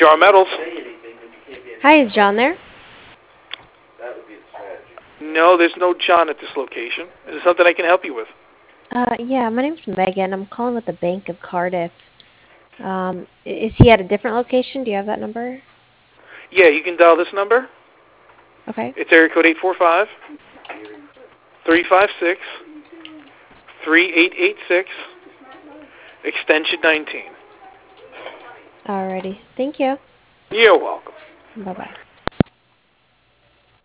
Jar Metals. Hi, is John there? No, there's no John at this location. Is there something I can help you with? Yeah, my name's Megan. I'm calling with the Bank of Cardiff. Is he at a different location? Do you have that number? Yeah, you can dial this number. Okay. It's area code 845-356-3886, extension 19. Alrighty. Thank you. You're welcome. Bye-bye.